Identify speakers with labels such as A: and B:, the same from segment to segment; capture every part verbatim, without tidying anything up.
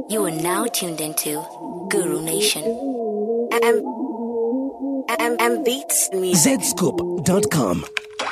A: You are now tuned into Guru Nation. M, M, M Beats Music.
B: Z Scoop dot com.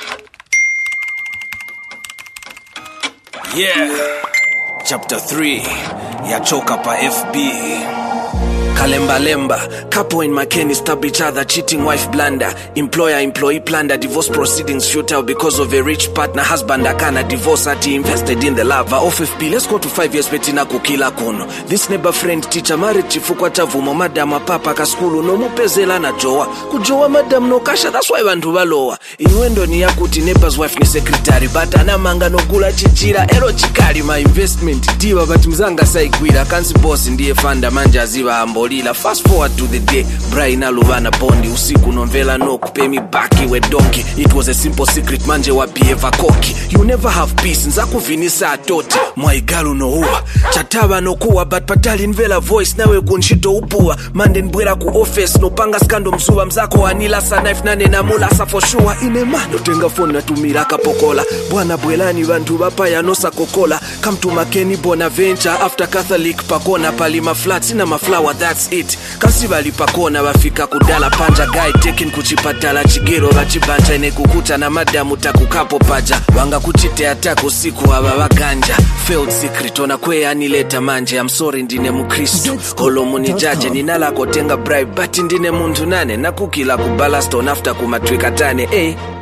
C: Yeah, chapter three, yachoka pa F B. Kalemba lemba, couple in Makeni stab each other, cheating wife blunder, employer employee plunder, divorce proceedings futile because of a rich partner, husband akana divorce ati invested in the lava of F B. Let's go to five years betina kukila kono. This neighbor friend teacher married chifukwa tavumo madam papa kaskulu no mupezela na joa kujoa madam no kasha, that's why bantu balowa inwendo ni yakuti neighbor's wife ni secretary but anamanga no gula chichira ero chikali my investment diwa but mzanga saigwira kansi boss ndiye fanda manja aziba ambo. Fast forward to the day Brian aluvana bondi usiku nomvela no pay me back we donkey. It was a simple secret manje wa behave koki. You never have peace nzaku vinisa atoti mwaigalu no uwa chataba no kuwa but patali nvela voice nawe kunshito upua mande nbwera ku office no panga skando msuwa mzako anila sa knife nane na mula sa for sure ine mando tenga phone na tumira kapokola bwana bwelani bantu bapaya no sakokola come to Makeni Bonaventure after Catholic pakona palima flats na maflower that's it. Kasi bali pakona bafika kudala panja guy taking kuchipatala chigero bachibanta ine kukuta na madamu takukapo paja wanga kuchite atako siku aba baganja failed secret ona kwe anileta manje. I'm sorry ndine mukristo holomu ni jaje ninala kotenga bribe but ndine muntu nane nakukila kubala stone after kumatwika tane eh